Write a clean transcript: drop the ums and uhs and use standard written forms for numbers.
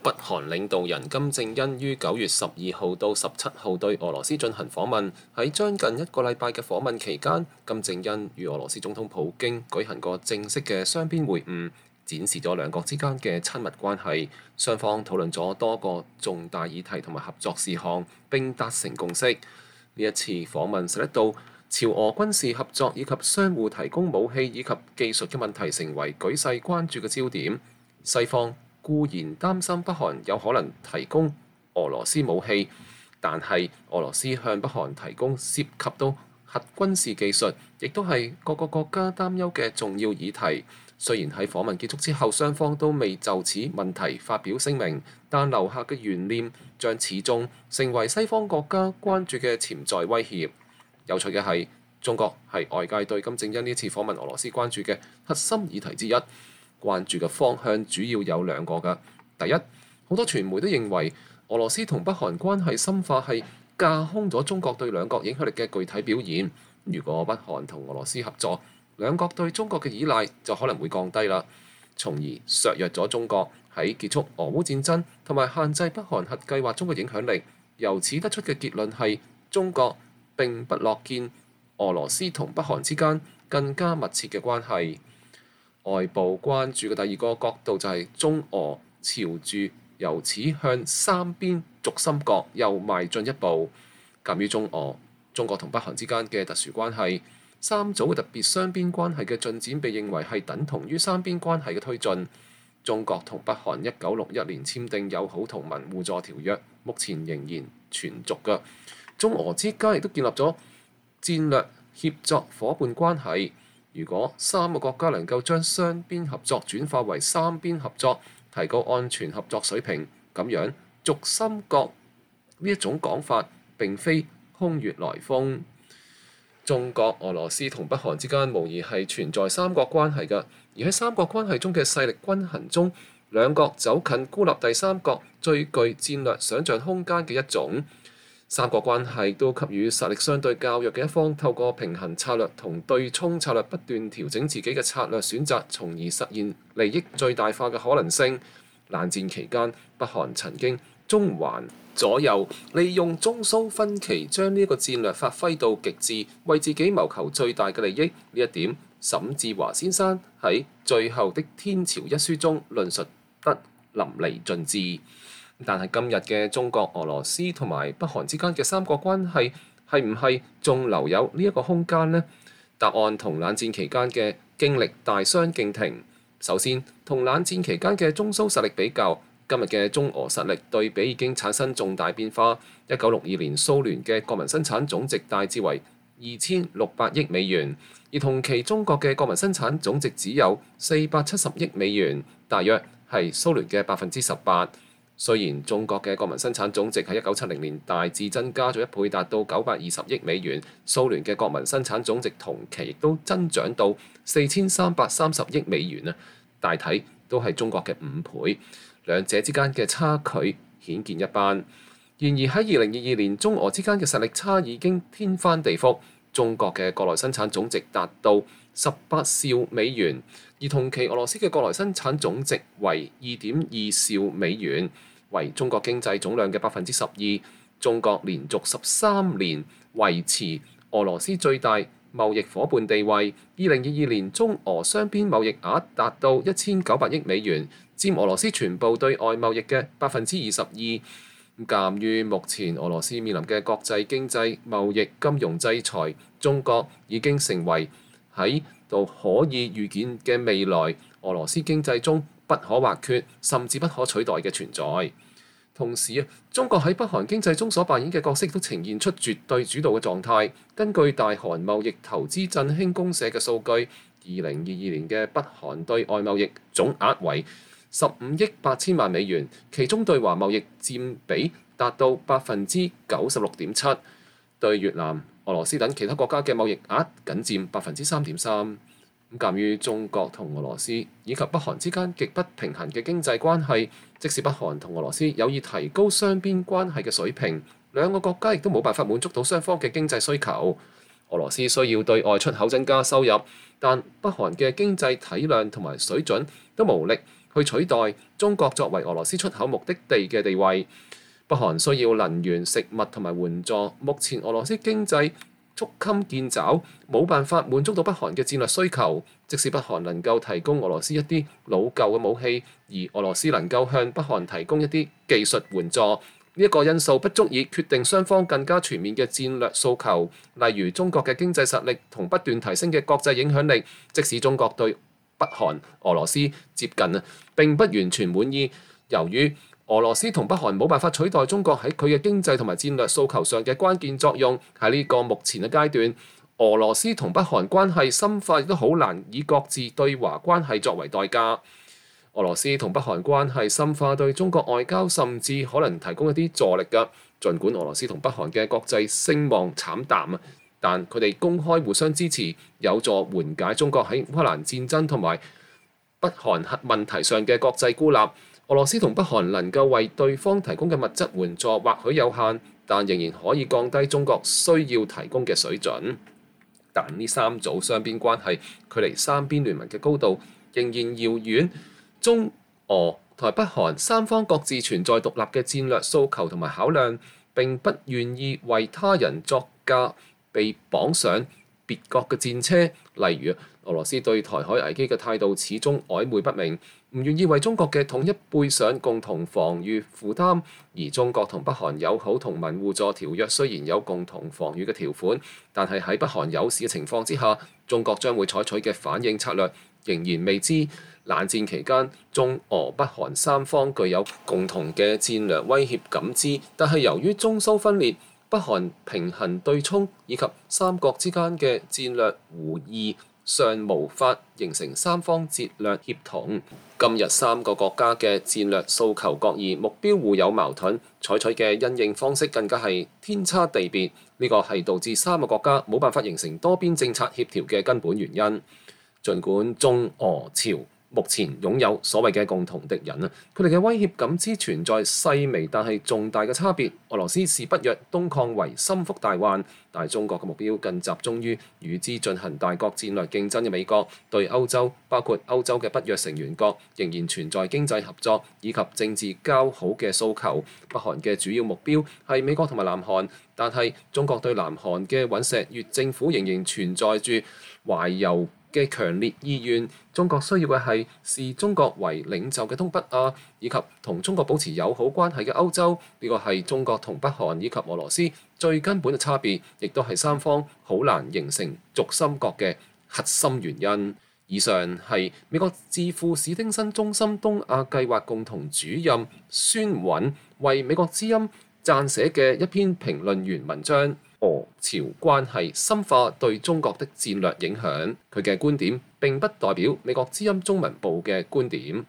北韓領導人金正恩於9月12號到17號對俄羅斯進行訪問。喺將近一個禮拜嘅訪問期間，金正恩與俄羅斯總統普京舉行過正式嘅雙邊會晤，展示咗兩國之間嘅親密關係。雙方討論咗多個重大議題同埋合作事項，並達成共識。呢一次訪問使得到朝俄軍事合作以及相互提供武器以及技術嘅問題成為舉世關注嘅焦點。西方固然擔心北韓有可能提供俄羅斯武器，但係俄羅斯向北韓提供涉及到核軍事技術，亦都係各個國家擔憂嘅重要議題。雖然喺訪問結束之後，雙方都未就此問題發表聲明，但留下嘅懸念將始終成為西方國家關注嘅潛在威脅。有趣嘅係，中國係外界對金正恩呢次訪問俄羅斯關注嘅核心議題之一。關注嘅方向主要有兩個㗎。第一，好多傳媒都認為俄羅斯同北韓關係深化係架空咗中國對兩國影響力嘅具體表現。如果北韓同俄羅斯合作，兩國對中國嘅依賴就可能會降低啦，從而削弱咗中國喺結束俄烏戰爭同埋限制北韓核計劃中嘅影響力。由此得出嘅結論係，中國並不樂見俄羅斯同北韓之間更加密切嘅關係。外部關注嘅第二個角度就係中俄朝住由此向三邊軸心國又邁進一步。鑑於中俄、中國同北韓之間嘅特殊關係，三組嘅特別雙邊關係嘅進展被認為係等同於三邊關係嘅推進。中國同北韓1961年簽訂友好同盟互助條約，目前仍然存續嘅。中俄之間亦都建立咗戰略協作夥伴關係。如果三個國家能夠將雙邊合作轉化為三邊合作，提高安全合作水平，咁樣軸心國呢一種講法並非空穴來風。中國、俄羅斯同北韓之間無疑係存在三國關係嘅，而喺三國關係中嘅勢力均衡中，兩國走近孤立第三國最具戰略想像空間嘅一種。三國關係都給予實力相對較弱嘅一方，透過平衡策略同對沖策略不斷調整自己嘅策略選擇，從而實現利益最大化嘅可能性。冷戰期間，北韓曾經中環左右，利用中蘇分歧將呢一個戰略發揮到極致，為自己謀求最大嘅利益。呢一點，沈志華先生喺最後的天朝一書中論述得淋漓盡致。但係今日嘅中國、俄羅斯同埋北韓之間嘅三國關係係唔係仲留有呢一個空間呢？答案同冷戰期間嘅經歷大相徑庭。首先，同冷戰期間嘅中蘇實力比較，今日嘅中俄實力對比已經產生重大變化。1962年蘇聯嘅國民生產總值大致為2600億美元，而同期中國嘅國民生產總值只有470億美元，大約係蘇聯嘅18%。雖然中國嘅國民生產總值喺1970年大致增加咗1倍，達到920億美元，蘇聯嘅國民生產總值同期亦都增長到4330億美元啊，大體都係中國嘅5倍，兩者之間嘅差距顯見一斑。然而喺2022年，中俄之間嘅實力差已經天翻地覆，中國嘅國內生產總值達到18兆美元，而同期俄羅斯嘅國內生產總值為2.2兆美元，為中國經濟總量嘅12%。中國連續13年維持俄羅斯最大貿易夥伴地位。2022年中俄雙邊貿易額達到1900億美元，佔俄羅斯全部對外貿易嘅22%。鑑於目前俄羅斯面臨嘅國際經濟、貿易、金融制裁，中國已經成為喺度可以預見嘅未來俄羅斯經濟中不可或缺甚至不可取代嘅存在。同時中國喺北韓經濟中所扮演嘅角色都呈現出絕對主導嘅狀態。根據大韓貿易投資振興公社嘅數據，2022年嘅北韓對外貿易總額為15億8千萬美元，其中對華貿易佔比達到96.7%，對越南、俄羅斯等其他國家嘅貿易額僅佔3.3%。鑑於中國同俄羅斯以及北韓之間極不平衡嘅經濟關係，即使北韓同俄羅斯有意提高雙邊關係嘅水平，兩個國家亦都冇辦法滿足到雙方嘅經濟需求。俄羅斯需要對外出口增加收入，但北韓嘅經濟體量同埋水準都無力去取代中國作為俄羅斯出口目的地嘅地位。北韓需要能源、食物同埋援助，目前俄羅斯經濟捉襟見肘，冇辦法滿足到北韓嘅戰略需求。即使北韓能夠提供俄羅斯一啲老舊嘅武器，而俄羅斯能夠向北韓提供一啲技術援助，呢一個因素不足以決定雙方更加全面嘅戰略訴求。例如中國嘅經濟實力同不斷提升嘅國際影響力，即使中國對北韓、俄羅斯接近並不完全滿意。由於俄羅斯同北韓冇辦法取代中國喺佢嘅經濟同埋戰略訴求上嘅關鍵作用，喺呢個目前嘅階段，俄羅斯同北韓關係深化亦都好難以各自對華關係作為代價。俄羅斯同北韓關係深化對中國外交甚至可能提供一啲助力㗎。儘管俄羅斯同北韓嘅國際聲望慘淡，但佢哋公開互相支持，有助緩解中國喺烏克蘭戰爭同埋北韓核問題上嘅國際孤立。俄羅斯同北韓能夠為對方提供嘅物質援助或許有限，但仍然可以降低中國需要提供嘅水準。但呢三組雙邊關係距離三邊聯盟嘅高度仍然遙遠。中俄同北韓三方各自存在獨立嘅戰略訴求同埋考量，並不願意為他人作嫁，被綁上別國嘅戰車。例如俄羅斯對台海危機嘅態度始終曖昧不明，唔願意為中國嘅統一背上共同防禦負擔。而中國同北韓友好同盟互助條約雖然有共同防禦嘅條款，但係喺北韓有事嘅情況之下，中國將會採取嘅反應策略仍然未知。冷戰期間，中俄北韓三方具有共同嘅戰略威脅感知，但係由於中蘇分裂、北韓平衡對沖以及三國之間嘅戰略互異，尚無法形成三方戰略協同。今日三個國家嘅戰略訴求各異，目標互有矛盾，採取嘅因應方式更加係天差地別。呢個係導致三個國家冇辦法形成多邊政策協調嘅根本原因。儘管中俄朝目前擁有所謂嘅共同敵人啊，佢哋嘅威脅感知存在細微但係重大嘅差別。俄羅斯視北約東擴為心腹大患，但係中國嘅目標更集中於與之進行大國戰略競爭嘅美國。對歐洲，包括歐洲嘅北約成員國，仍然存在經濟合作以及政治交好嘅訴求。北韓嘅主要目標係美國同埋南韓，但係中國對南韓嘅尹錫悅政府仍然存在住懷柔嘅強烈意願。中國需要嘅係視中國為領袖嘅東北亞，以及同中國保持友好關係嘅歐洲。呢個係中國同北韓以及俄羅斯最根本嘅差別，亦都係三方好難形成軸心國嘅核心原因。以上係美國智庫史丁森中心東亞計劃共同主任孫允為美國之音撰寫嘅一篇評論員文章。俄朝關係深化對中國的戰略影響，佢嘅觀點並不代表美國之音中文部嘅觀點。